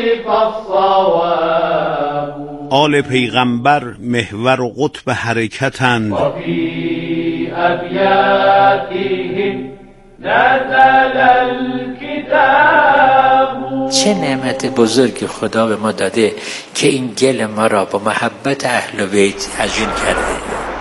فالصواب. آل پیغمبر محور و قطب حرکتند. و فی ابیاتهم نزل الکتاب. چه نعمت بزرگ خدا به ما داده که این گل ما را با محبت اهل بیت عجین کرده.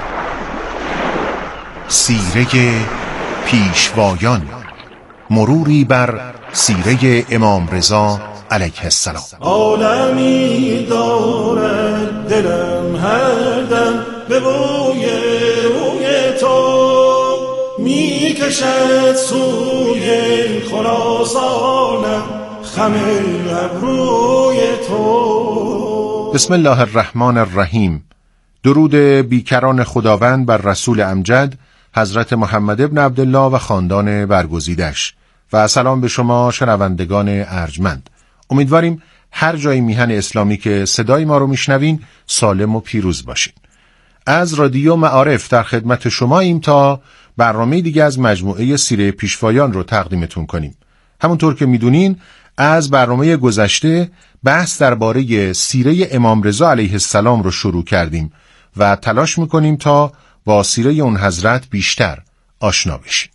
سیره پیشوایان، مروری بر سیره امام رضا علیه السلام. عالمی دارد دلم هر دم به بوی روی تو، می کشد سوی خراسانم خم ابروی تو. بسم الله الرحمن الرحیم. درود بیکران خداوند بر رسول امجد حضرت محمد ابن عبدالله و خاندان برگزیدش و سلام به شما شنوندگان ارجمند. امیدواریم هر جای میهن اسلامی که صدای ما رو میشنوین سالم و پیروز باشین. از رادیو معارف در خدمت شماییم تا برنامه دیگه از مجموعه سیره پیشوایان رو تقدیمتون کنیم. همونطور که میدونین از برنامه گذشته بحث درباره سیره امام رضا علیه السلام رو شروع کردیم و تلاش میکنیم تا با سیره اون حضرت بیشتر آشنا بشیم.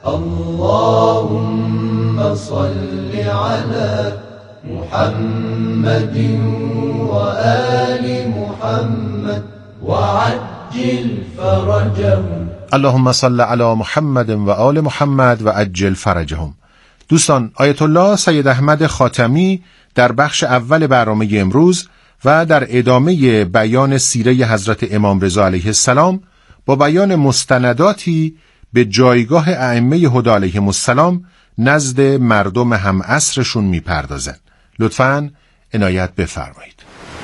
اللهم صل علی محمد و آل محمد و عجل فرجهم. اللهم صل علی محمد و آل محمد و عجل فرجهم. دوستان، آیت الله سید احمد خاتمی در بخش اول برنامه امروز و در ادامه بیان سیره حضرت امام رضا علیه السلام با بیان مستنداتی به جایگاه ائمه هدی علیهم السلام نزد مردم هم عصرشون میپردازن. لطفاً عنایت بفرمایید.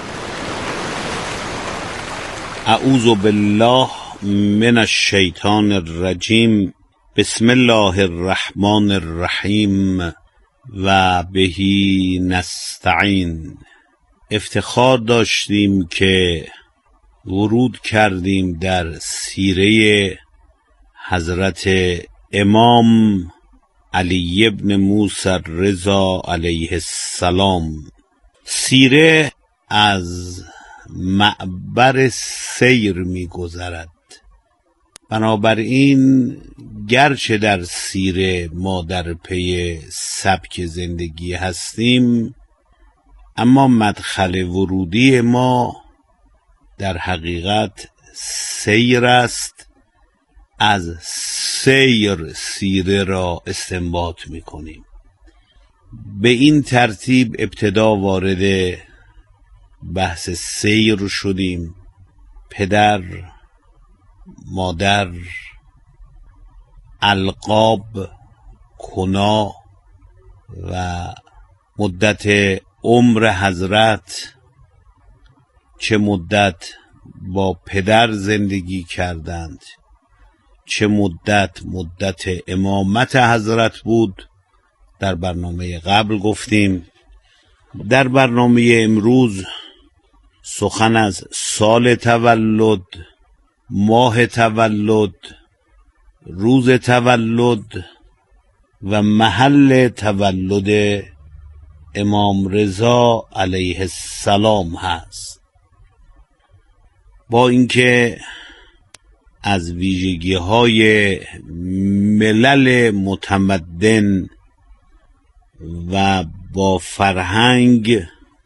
اعوذ بالله من الشیطان الرجیم. بسم الله الرحمن الرحیم و بهی نستعین. افتخار داشتیم که ورود کردیم در سیره حضرت امام علی ابن موسی رضا علیه السلام. سیره از معبر سیر می گذرد. بنابراین گرچه در سیره ما در پی سبک زندگی هستیم، اما مدخل ورودی ما در حقیقت سیر است. از سیر سیره را استنباط می کنیم. به این ترتیب ابتدا وارد بحث سیر شدیم. پدر، مادر، القاب، کنا و مدت عمر حضرت، چه مدت با پدر زندگی کردند، چه مدت امامت حضرت بود، در برنامه قبل گفتیم. در برنامه امروز سخن از سال تولد، ماه تولد، روز تولد و محل تولد امام رضا علیه السلام هست. با اینکه از ویژگی‌های ملل متمدن و با فرهنگ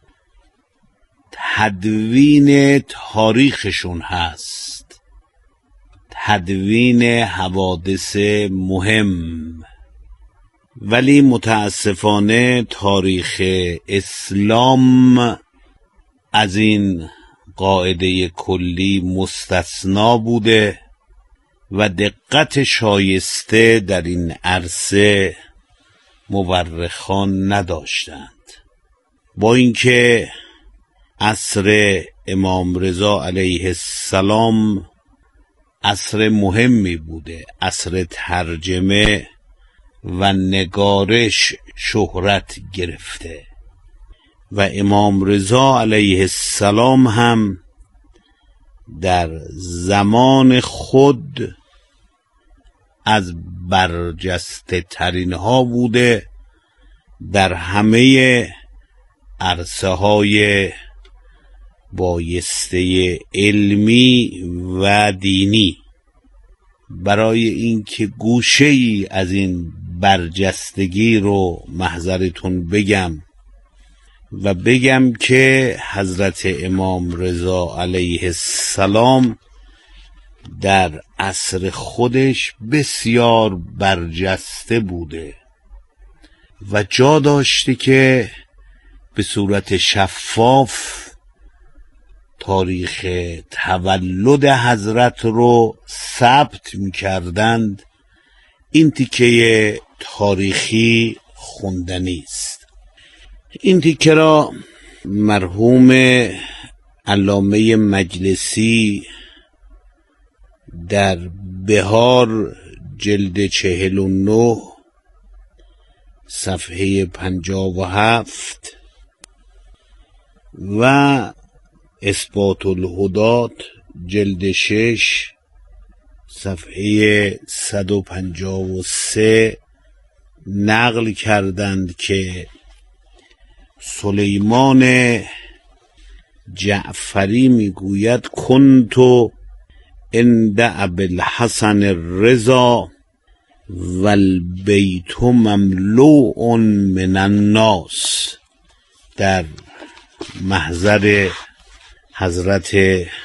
تدوین تاریخشون هست، تدوین حوادث مهم، ولی متاسفانه تاریخ اسلام از این قاعده کلی مستثنا بوده و دقت شایسته در این عرصه مورخان نداشتند. با اینکه عصر امام رضا علیه السلام عصر مهمی بوده، عصر ترجمه و نگارش شهرت گرفته و امام رضا علیه السلام هم در زمان خود از برجسته ترین ها بوده. در همه عرصه های بایسته علمی و دینی برای اینکه گوشه‌ای از این برجستگی رو محضرتون بگم و بگم که حضرت امام رضا علیه السلام در عصر خودش بسیار برجسته بوده و جا داشته که به صورت شفاف تاریخ تولد حضرت رو ثبت می‌کردند. این تیکه تاریخی خوندنی است. این تیکه را مرحوم علامه مجلسی در بهار جلد 49 صفحه 57 و اثبات الهدات جلد 6 صفحه 153 نقل کردند که سلیمان جعفری میگوید کنتو عند ابوالحسن الرضا والبیت مملوء من الناس. در محضر حضرت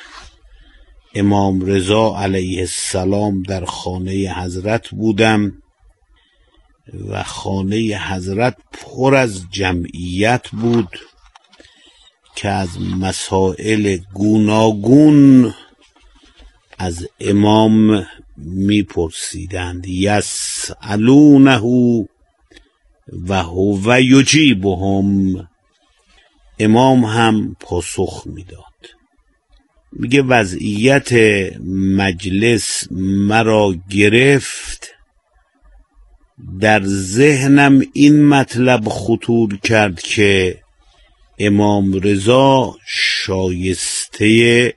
امام رضا علیه السلام در خانه حضرت بودم و خانه حضرت پر از جمعیت بود که از مسائل گوناگون از امام میپرسیدند. یسألونه و هو یجیبهم. امام هم پاسخ میداد. میگه وضعیت مجلس مرا گرفت، در ذهنم این مطلب خطور کرد که امام رضا شایسته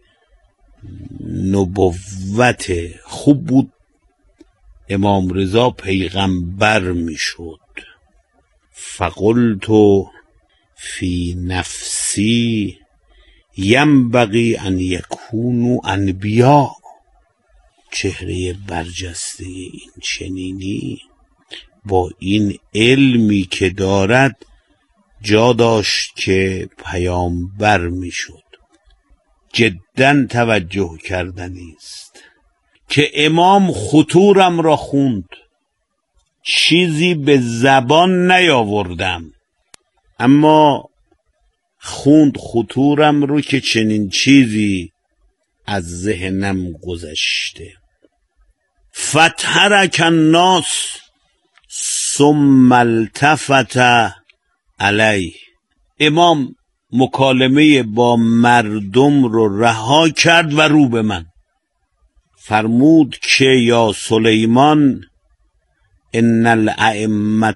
نبوت، خوب بود امام رضا پیغمبر میشد. فقلت فی نفسی ینبغی ان یکونوا انبیا. چهره برجسته این چنینی با این علمی که دارد جا داشت که پیامبر میشد. جدا توجه کردنی است که امام خطورم را خوند. چیزی به زبان نیاوردم اما خوند خطورم رو که چنین چیزی از ذهنم گذشته. فتحرک الناس ثم التفت علیه. امام مکالمه با مردم رو رها کرد و رو به من فرمود که یا سلیمان ان الائمه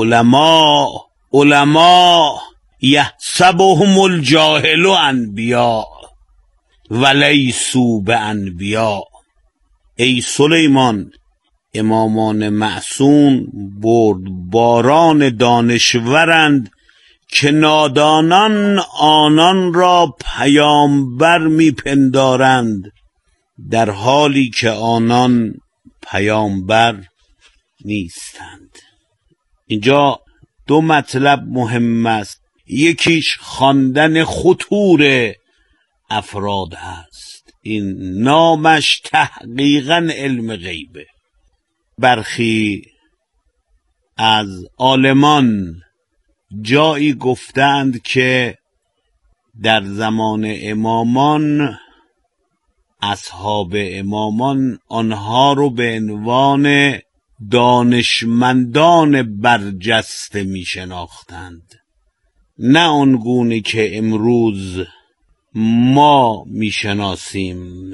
علماء یحسبهم الجاهل انبیاء ولیسوا بانبیاء. ای سلیمان، امامان معصوم بردباران دانشورند که نادانان آنان را پیامبر میپندارند در حالی که آنان پیامبر نیستند. اینجا دو مطلب مهم است. یکیش خواندن خطور افراد هست. این نامش تحقیقاً علم غیبه. برخی از عالمان جایی گفتند که در زمان امامان اصحاب امامان آنها رو به عنوان دانشمندان برجسته می شناختند، نه آنگونه که امروز ما می شناسیم.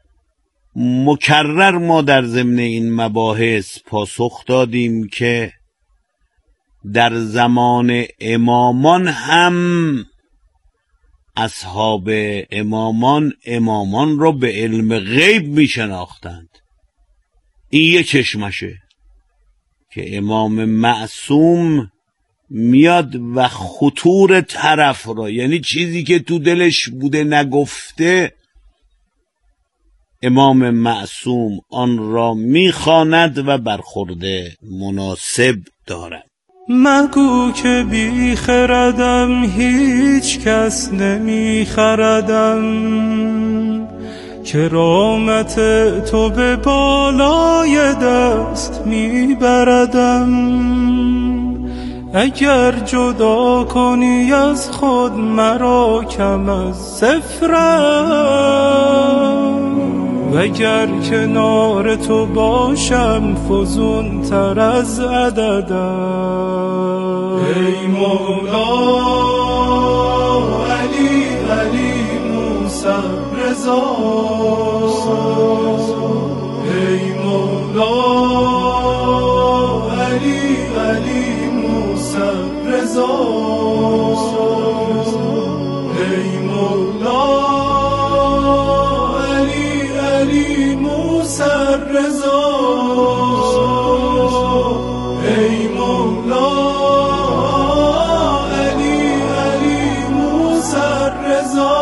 مکرر ما در ضمن این مباحث پاسخ دادیم که در زمان امامان هم اصحاب امامان را به علم غیب می شناختند. این یک چشمشه که امام معصوم میاد و خطور طرف را، یعنی چیزی که تو دلش بوده نگفته، امام معصوم آن را میخواند و برخورده مناسب دارد. مگو که بی خردم هیچ کس نمی خردم، کرامت تو به بالای دست می بردم. اگر جدا کنی از خود مرا کم از صفرم، وگر کنار تو باشم فزون تر از عددم. ای مولا علی علی موسی رضا، ای مولا علی علی موسی رضا، ای مولا رضا، ای مولا علی علی موسی رضا.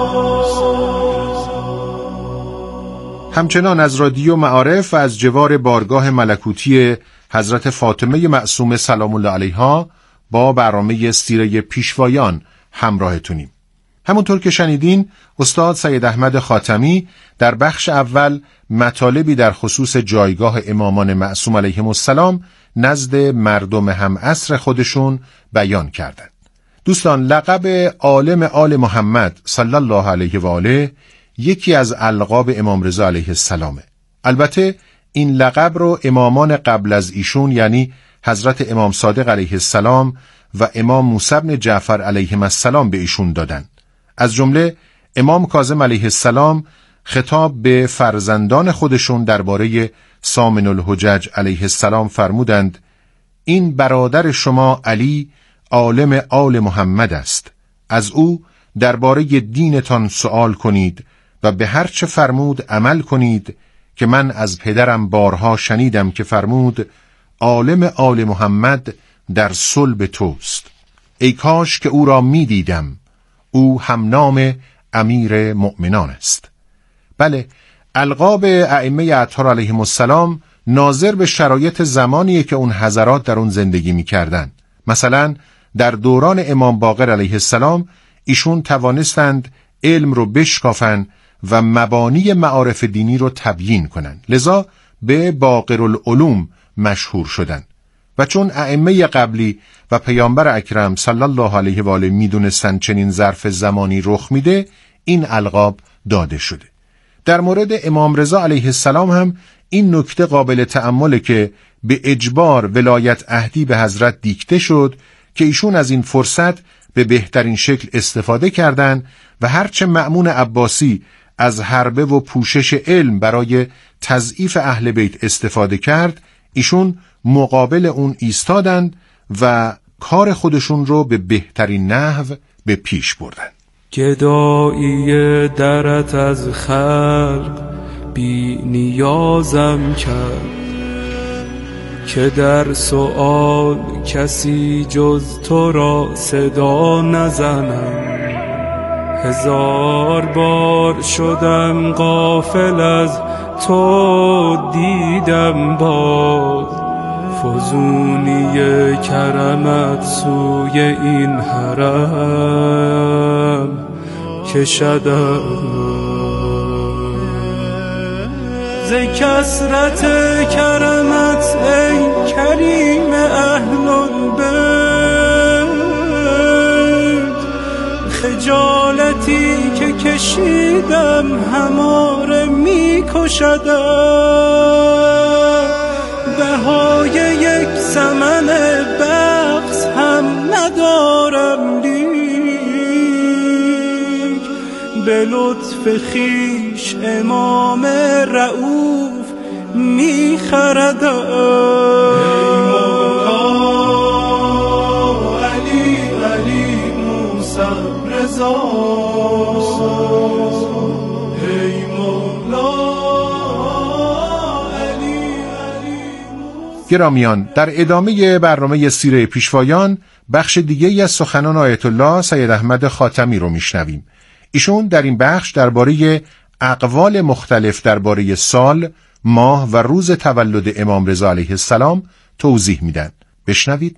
همچنان از رادیو معارف و از جوار بارگاه ملکوتی حضرت فاطمه معصومه سلام الله علیها با برنامه سیره پیشوایان همراهتونیم. همونطور که شنیدین، استاد سید احمد خاتمی در بخش اول مطالبی در خصوص جایگاه امامان معصوم علیهم السلام نزد مردم هم عصر خودشون بیان کردند. دوستان، لقب عالم آل محمد صلی الله علیه و آله یکی از القاب امام رضا علیه السلامه. البته این لقب رو امامان قبل از ایشون، یعنی حضرت امام صادق علیه السلام و امام موسی بن جعفر علیهم السلام به ایشون دادن. از جمله امام کاظم علیه السلام خطاب به فرزندان خودشون درباره سامن الحجج علیه السلام فرمودند: این برادر شما علی عالم آل محمد است، از او درباره دینتان سؤال کنید و به هر چه فرمود عمل کنید، که من از پدرم بارها شنیدم که فرمود عالم آل محمد در صلب توست. ای کاش که او را می دیدم، او هم نام امیر مؤمنان است. بله، القاب ائمه اطهار علیهم السلام ناظر به شرایط زمانیه که اون حضرات در اون زندگی می کردن. مثلا در دوران امام باقر علیه السلام ایشون توانستند علم رو بشکافن و مبانی معارف دینی رو تبیین کنن، لذا به باقرالعلوم مشهور شدن. و چون ائمه قبلی و پیامبر اکرم صلی الله علیه و آله میدونستن چنین ظرف زمانی رخ میده، این القاب داده شده. در مورد امام رضا علیه السلام هم این نکته قابل تأمله که به اجبار ولایت عهدی به حضرت دیکته شد که ایشون از این فرصت به بهترین شکل استفاده کردند و هرچه مأمون عباسی از حربه و پوشش علم برای تضعیف اهل بیت استفاده کرد، ایشون مقابل اون ایستادند و کار خودشون رو به بهترین نحو به پیش بردن. گدایی درت از خلق بی نیازم کرد، که در سؤال کسی جز تو را صدا نزنم. هزار بار شدم غافل از تو، دیدم باز فزونی کرمت سوی این حرم کشدم. ز کثرت کرمت ای کریم اهل البیت، خجالتی که کشیدم هماره می کشدم. بهای یک ثمن بخس هم ندارم، لیک به لطف خویش امام رؤوف می خردم. ای مولا علی علی موسی رضا، گرامیان، در ادامه برنامه سیره پیشوایان بخش دیگه‌ای از سخنان آیت الله سید احمد خاتمی رو میشنویم. ایشون در این بخش درباره اقوال مختلف درباره سال، ماه و روز تولد امام رضا علیه السلام توضیح میدن. بشنوید.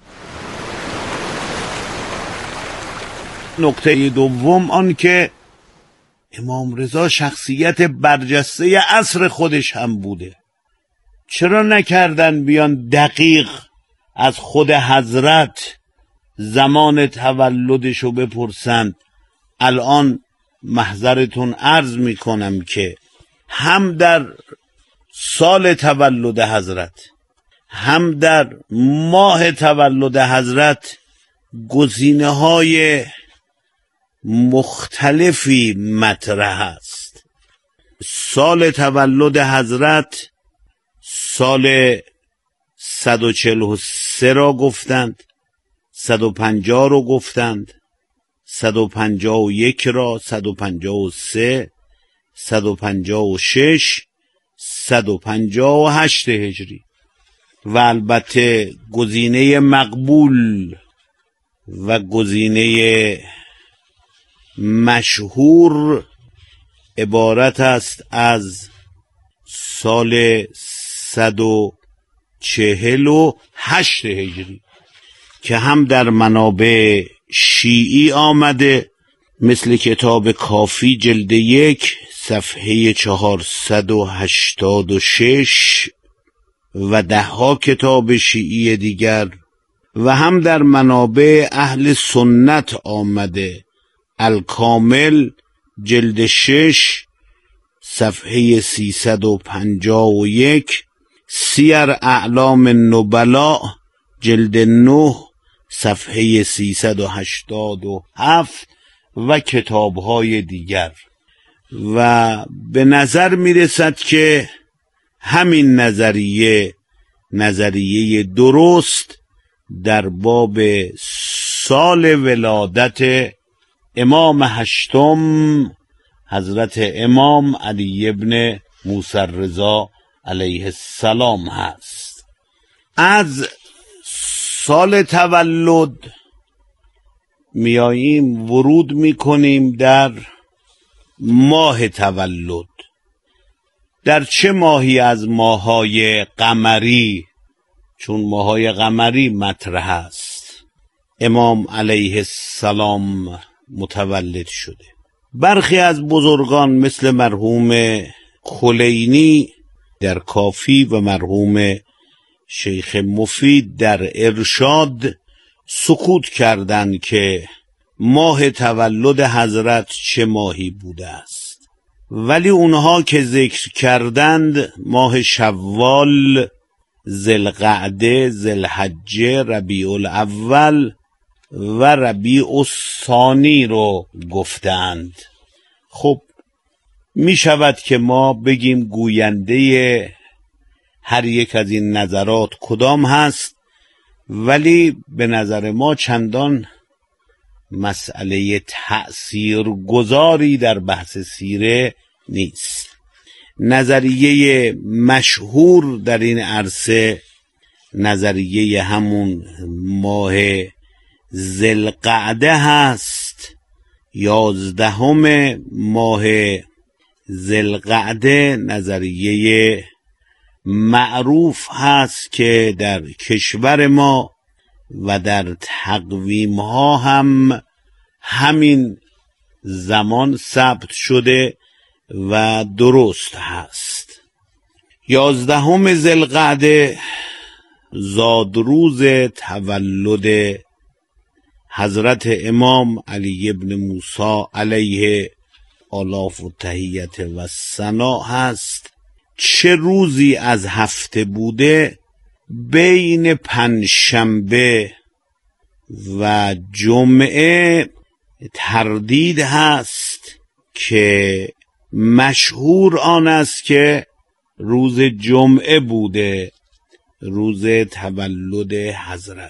نکته دوم آن که امام رضا شخصیت برجسته عصر خودش هم بوده. چرا نکردن بیان دقیق از خود حضرت زمان تولدشو بپرسند؟ الان محضرتون عرض میکنم که هم در سال تولد حضرت هم در ماه تولد حضرت گزینه‌های مختلفی مطرح است. سال تولد حضرت سال 143 را گفتند، 150 را گفتند، 151 را، 153، 156، 158 هجری و البته گزینه مقبول و گزینه مشهور عبارت است از سال 148 هجری که هم در منابع شیعی آمده، مثل کتاب کافی جلد 1 صفحه 486 و دهها کتاب شیعی دیگر، و هم در منابع اهل سنت آمده، الکامل جلد 6 صفحه 351، سیر اعلام النبلاء جلد 9 صفحه 387 و کتاب‌های دیگر. و به نظر میرسد که همین نظریه درست در باب سال ولادت امام هشتم حضرت امام علی ابن موسی رضا علیه السلام هست. از سال تولد میاییم ورود میکنیم در ماه تولد. در چه ماهی از ماه‌های قمری، چون ماه‌های قمری مطرح است، امام علیه السلام متولد شده؟ برخی از بزرگان مثل مرحوم کلینی در کافی و مرحوم شیخ مفید در ارشاد سکوت کردند که ماه تولد حضرت چه ماهی بوده است، ولی اونها که ذکر کردند ماه شوال، ذوالقعده، ذوالحجه، ربیع الاول و ربیع الثانی رو گفتند. خب می شود که ما بگیم گوینده هر یک از این نظرات کدام هست، ولی به نظر ما چندان مسئله تأثیرگذاری در بحث سیره نیست. نظریه مشهور در این عرصه نظریه همون ماه ذوالقعده هست. 11 ماه ذوالقعده نظریه معروف هست که در کشور ما و در تقویم ها هم همین زمان ثبت شده و درست هست. 11 ذوالقعده زادروز تولد حضرت امام علی ابن موسی علیه آلاف و تحیت و ثنا هست. چه روزی از هفته بوده؟ بین پنجشنبه و جمعه تردید هست که مشهور آن است که روز جمعه بوده، روز تولد حضرت.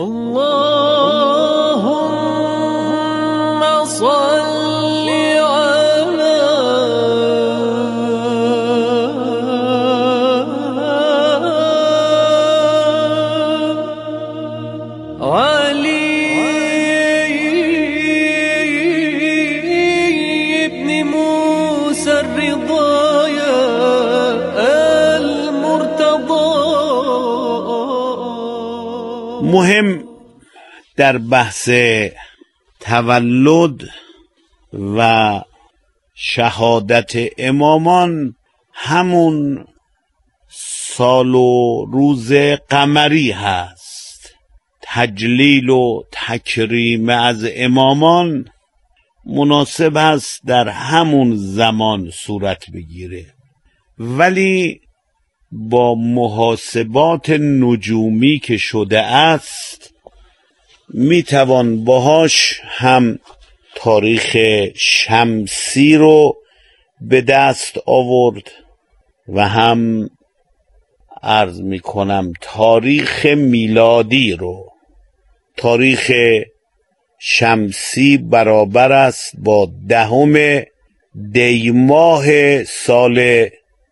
اللهم صل علی مهم در بحث تولد و شهادت امامان همون سال و روز قمری هست. تجلیل و تکریم از امامان مناسب است در همون زمان صورت بگیره، ولی با محاسبات نجومی که شده است میتوان باهاش هم تاریخ شمسی رو به دست آورد و هم عرض میکنم تاریخ میلادی رو. تاریخ شمسی برابر است با 10 دی‌ماه سال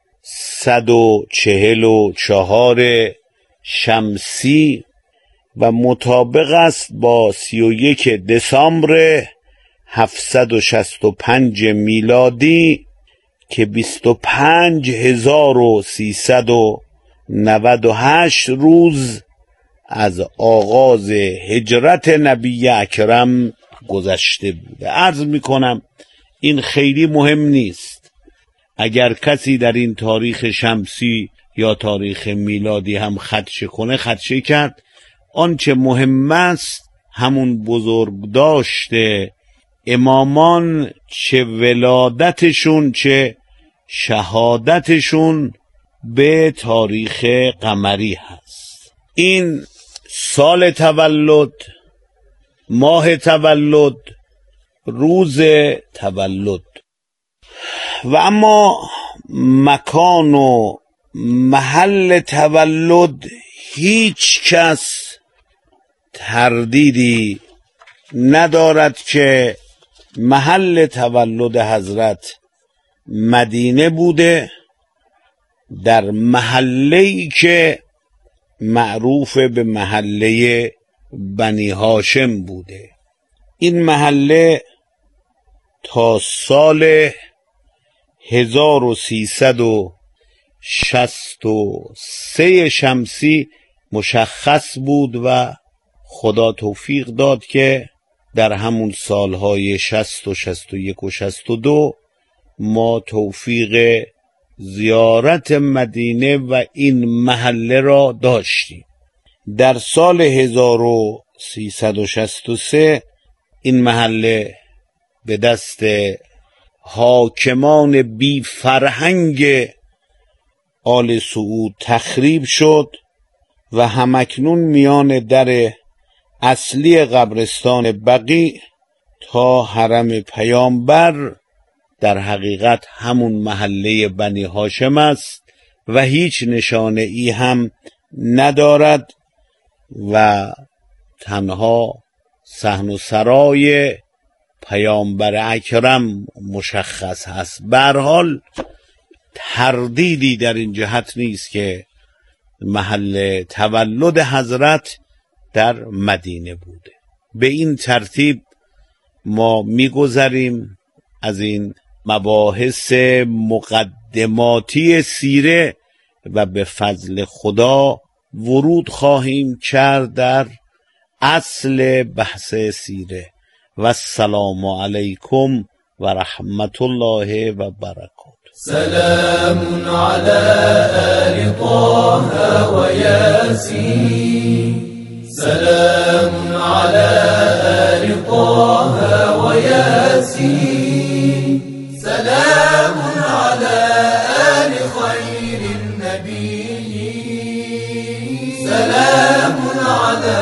144 شمسی و مطابق است با 31 دسامبر 765 میلادی که 25398 روز از آغاز هجرت نبی اکرم گذشته بوده. عرض میکنم این خیلی مهم نیست. اگر کسی در این تاریخ شمسی یا تاریخ میلادی هم خدشه کنه خدشه کرد. آنچه مهم است همون بزرگ داشته امامان، چه ولادتشون چه شهادتشون به تاریخ قمری هست. این سال تولد، ماه تولد، روز تولد. و اما مکان و محل تولد هیچ کس تردیدی ندارد که محل تولد حضرت مدینه بوده، در محله‌ای که معروف به محله بنی هاشم بوده. این محله تا سال 1363 شمسی مشخص بود و خدا توفیق داد که در همون سالهای 60 و 61 و 62 ما توفیق زیارت مدینه و این محله را داشتیم. در سال 1363 این محله به دست حاکمان بی فرهنگ آل سعود تخریب شد و همکنون میان در اصلی قبرستان بقیع تا حرم پیامبر در حقیقت همون محله بنی هاشم است و هیچ نشانه ای هم ندارد و تنها صحن و سرای پیامبر اکرم مشخص هست. به هر حال تردیدی در این جهت نیست که محل تولد حضرت در مدینه بوده. به این ترتیب ما میگذریم از این مباحث مقدماتی سیره و به فضل خدا ورود خواهیم کرد در اصل بحث سیره. و السلام علیکم و رحمت الله و برکاته. سلام علی آل طه و یاسین، سلام علی آل طه و یاسین، سلام علی آل خیر النبی، سلام علی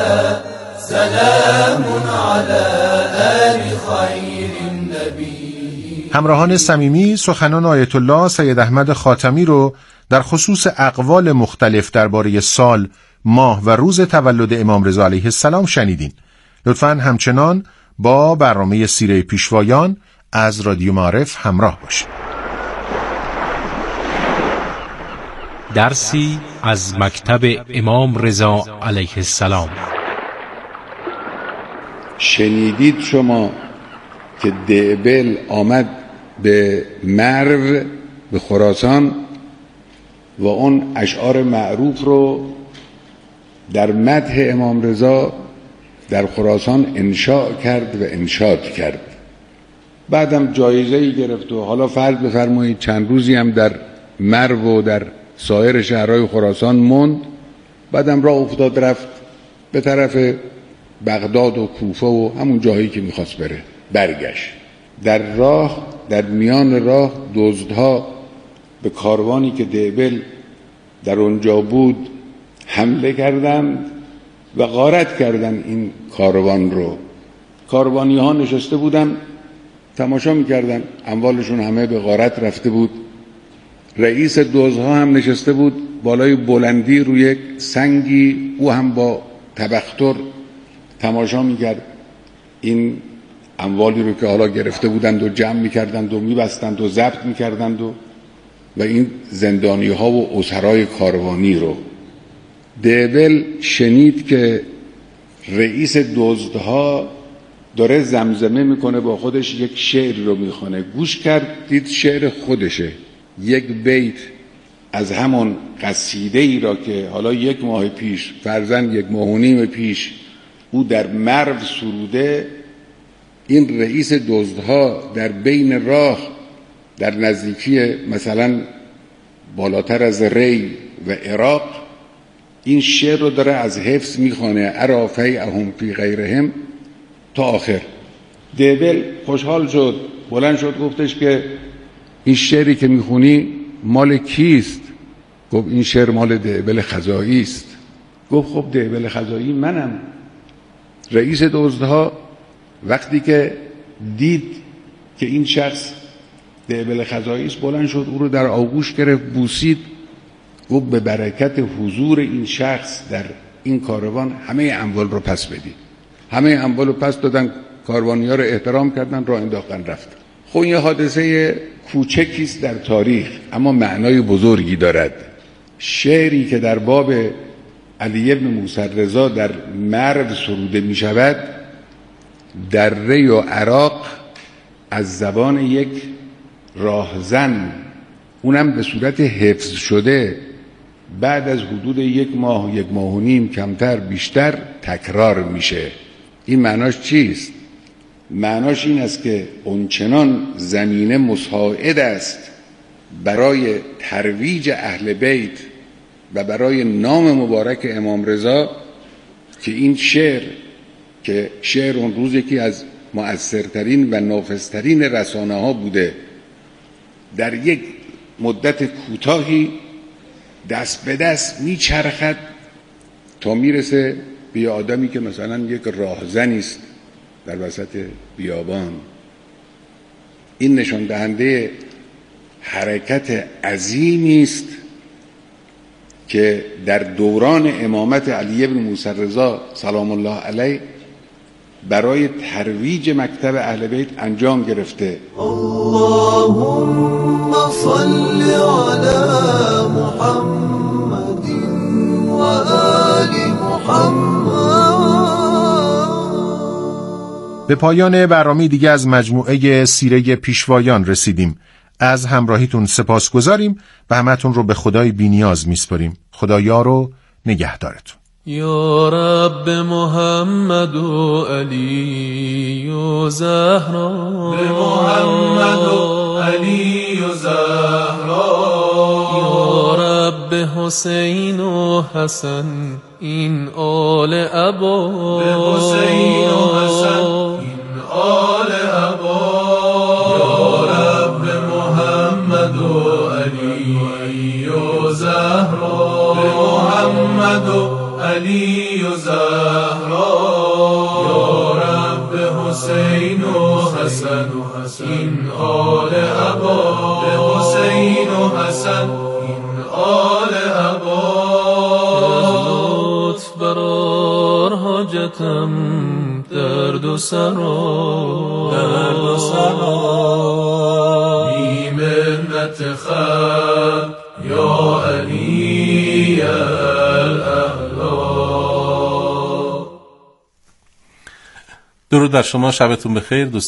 آل خیر النبی. همراهان صمیمی، سخنان آیت الله سید احمد خاتمی رو در خصوص اقوال مختلف درباره سال، ماه و روز تولد امام رضا علیه السلام شنیدین. لطفاً همچنان با برنامه سیره پیشوایان از رادیو معارف همراه باشید. درسی از مکتب امام رضا علیه السلام. شنیدید شما که دئبل آمد به مرو، به خراسان، و اون اشعار معروف رو در مدح امام رضا در خراسان انشاء کرد و انشاد کرد. بعدم جایزه‌ای گرفت و حالا فرض بفرمایید چند روزی هم در مرو و در سایر شهرهای خراسان موند. بعدم راه افتاد رفت به طرف بغداد و کوفه و همون جاهایی که میخواست بره. برگشت در راه، در میان راه دزدها به کاروانی که دئبل در اونجا بود حمله کردند و غارت کردند این کاروان رو. کاروانی ها نشسته بودن تماشا میکردن، اموالشون همه به غارت رفته بود. رئیس دزدها هم نشسته بود بالای بلندی روی یک سنگی، او هم با تبختر تماشا میکرد این اموالی رو که حالا گرفته بودند و جمع میکردند و میبستند و ضبط میکردند و این زندانی ها و اسرای کاروانی رو. دئبل شنید که رئیس دزدها داره زمزمه میکنه با خودش، یک شعر رو میخونه. گوش کرد دید شعر خودشه، یک بیت از همون قصیده ای را که حالا 1 ماه پیش، فرضاً 1.5 ماه پیش او در مرو سروده. این رئیس دزدها در بین راه در نزدیکی مثلا بالاتر از ری و عراق این شعر رو داره از حفظ میخونه، ارا فیعهم فی غیرهم تا آخر. دئبل خوشحال شد، بلند شد گفتش که این شعری که میخونی مال کیست؟ گفت این شعر مال دئبل خزاعی است. گفت خب دئبل خزاعی منم. رئیس دزدها وقتی که دید که این شخص دئبل خزاعی است بلند شد او رو در آغوش گرفت، بوسید. گفت به برکت حضور این شخص در این کاروان همه اموال رو پس بدید. همه اموال رو پس دادن، کاروانی‌ها رو احترام کردن، راه انداختن رفتن. خب این حادثه کوچکی است در تاریخ اما معنای بزرگی دارد. شعری که در باب علی بن موسی رضا در مرو سروده می شود در ری و عراق از زبان یک راهزن، اونم به صورت حفظ شده، بعد از حدود 1 ماه 1.5 ماه کمتر بیشتر تکرار میشه. این معناش چیست؟ معناش این است که اونچنان زمینه مساعد است برای ترویج اهل بیت و برای نام مبارک امام رضا که این شعر، که شعر اون روز یکی از مؤثرترین و نافذترین رسانه ها بوده، در یک مدت کوتاهی دست به دست میچرخد تا میرسه به آدمی که مثلا یک راهزنی است در وسط بیابان. این نشان دهنده حرکت عظیمی است که در دوران امامت علی بن موسی رضا سلام الله علیه برای ترویج مکتب اهل بیت انجام گرفته. اللهم صل علی محمد و آل محمد. به پایان برنامه دیگه از مجموعه سیره پیشوایان رسیدیم. از همراهیتون سپاسگزاریم و همتون رو به خدای بی‌نیاز میسپاریم. خدا یار و نگهدارتون. یا رب محمد و علی و زهرا، به محمد و علی و زهرا. یا رب حسین و حسن این آل ابا، به حسین و حسن این آل ابا. یا رب محمد و علی و زهرا، به محمد و علی و زهرا. یا رب حسین و حسن این آل ابا، به حسین و حسن این آل ابا. لطف برار حاجتم درد و سرا، درد و سرا. بی منت خلق یا علی الاعلا. درود بر شما، شبتون بخیر دوستان.